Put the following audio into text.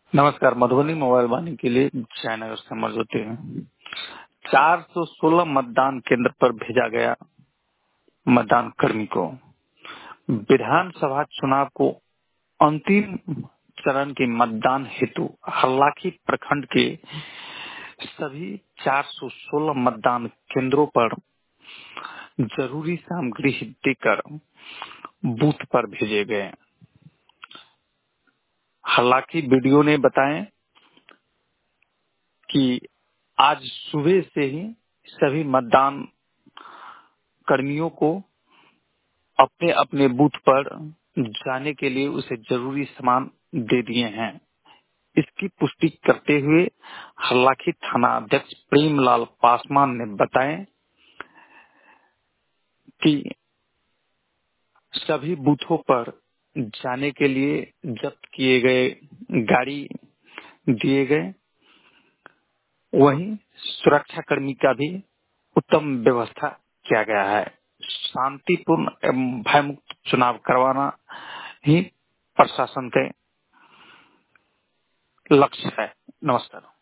नमस्कार। मधुबनी मोबाइल वाणी के लिए जयनगर से अमर ज्योति हैं। 416 मतदान केंद्र पर भेजा गया मतदान कर्मी को। विधानसभा चुनाव को अंतिम चरण के मतदान हेतु हल्लाखी प्रखंड के सभी 416 मतदान केंद्रों पर जरूरी सामग्री देकर बूथ पर भेजे गए। हालांकि वीडियो ने बताएं कि आज सुबह से ही सभी मतदान कर्मियों को अपने अपने बूथ पर जाने के लिए उसे जरूरी सामान दे दिए हैं। इसकी पुष्टि करते हुए हल्लाखी थाना अध्यक्ष प्रेमलाल पासवान ने बताया कि सभी बूथों पर जाने के लिए जब्त किए गए गाड़ी दिए गए। वहीं सुरक्षाकर्मी का भी उत्तम व्यवस्था किया गया है। शांतिपूर्ण एवं भयमुक्त चुनाव करवाना ही प्रशासन के लक्ष्य है। नमस्कार।